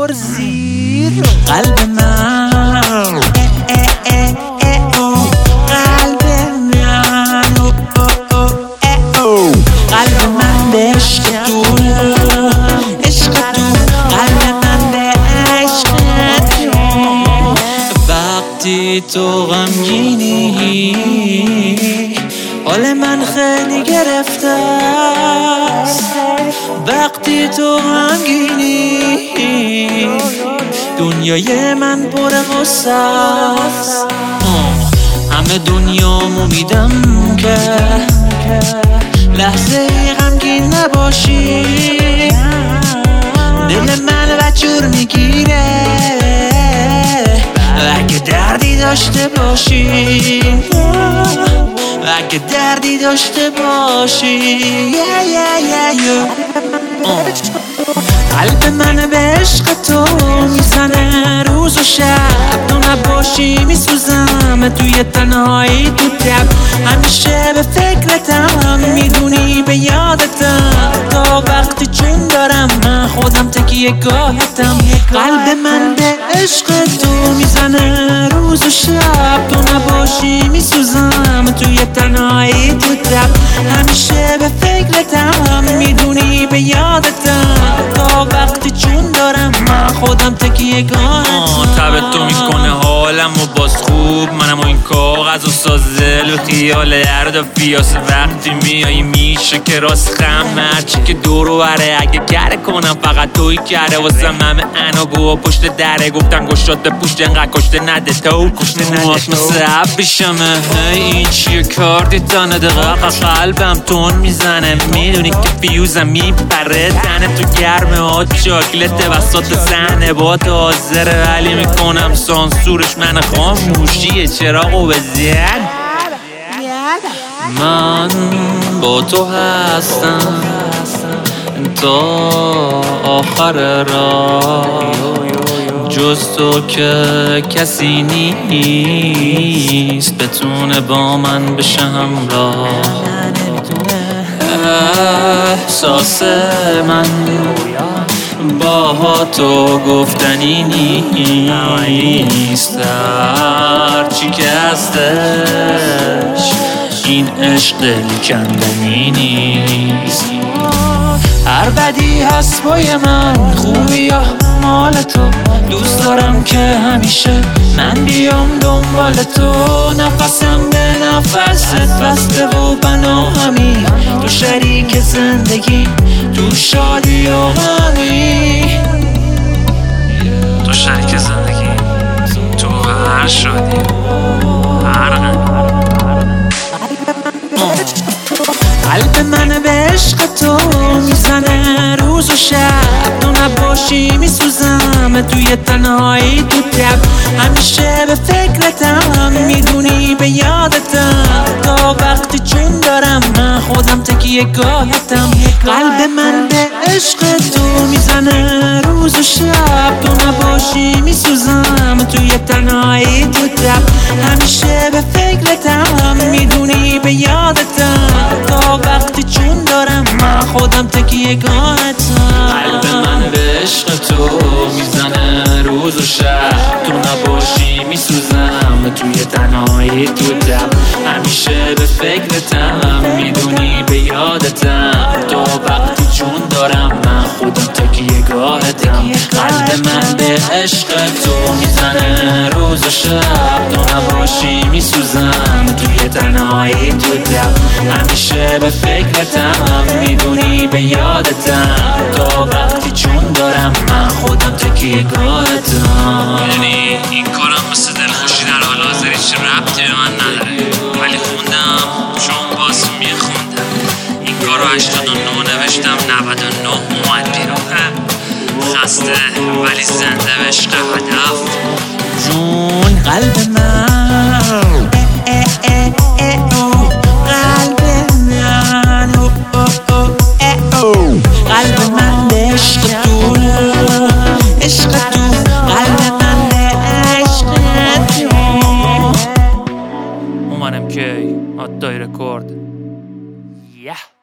ببر زیر قلب من قلب من قلب من به عشق تو عشق تو قلب من به عشق تو وقتی تو غمگینی حال من خیلی گرفته است وقتی تو غمگینی دنیای من پر غصه است همه دنیامو میدم که لحظه غمگین نباشی دل من وجور میگیره اگه دردی داشته باشی اگه دردی داشته باشی قلب من به عشق تو میزنه روز و شب تو نباشی میسوزم توی تنهایی تو تب همیشه به فکرتم میدونی به یادتم تا وقتی چون دارم من خودم تکیه گاهتم قلب من به عشق تو میزنه روز و شب تو نباشی میسوزم توی تنهایی تو تب همیشه به فکرتم میدونی به یادتم تا وقتی چون دارم من خودم تکیه گاهتم تب تو میکنه حالم و باز خوب منم و این کاغذ و سازل و خیال درد و پیاس وقتی میایی میشه که راست خم هرچی که دور و بره اگه گره کنم فقط توی کره واسم همه اناگو پشت دره گفتن گشاد به پوشت انقدر کشته نده تو کشته نده مثل عبیشمه این چیه کار دیدانه دقیقا قلبم تون میزنه میدونی که فیوزم میپره تنه تو گرمه ها چاکلته وسط زنه با تو حاضره ولی میکنم سانسورش من خاموشیه چراغو بزن من با تو هستم تا آخر راه جز تو که کسی نیست بتونه با من بشه همراه احساس من با تو گفتنی نیست هرچی که هستش این عشق کندنی نیست هر بدی هست بای من خوبی یا مال تو دوست دارم که همیشه من بیام دنبال تو نفسم به نفست بسته و بنا همین تو شریک زندگی تو شادی و غمی تو شریک زندگی تو هر شادی هر غمی قلب من به عشق تو میزنه روز و شب تو نباشی میسوزم توی تنهایی تو تب همیشه به فکرتم میدونی به یادتم تا وقتی چون دارم من خودم تکیه گاهتم قلب من به عشق تو میزنه روز و شب تو نباشی میسوزم توی تنهایی تو تب همیشه به فکرتم میدونی به یادتم تا وقتی چون دارم من خودم تکیه گاهتم قلب من به عشق تو میزنه روز و شب تو نباشی میسوزم توی تنهایی تو دم همیشه به فکرتم میدونی به یادتم تا وقتی چون دارم من خودم تکیه گاهتم قلب من به عشق تو میزنه روز و شب تو نباشی میسوزم توی تنهایی تو دم همیشه به فکرتم میدونی به یادتم تا وقتی چون دارم من خودم تکیه گاهتم یعنی این کارم مثل دلخوشی در حال حاضر هیچ ربطی به من نداره ولی خوندم چون باز میخوندم این کارو 89 نوشتم 99 اومد بیرون خسته ولی زنده به عشق هدف جون قلب من قلب من به عشق تو عشق تو قلب من به عشق تو اومنم کی دای رکورد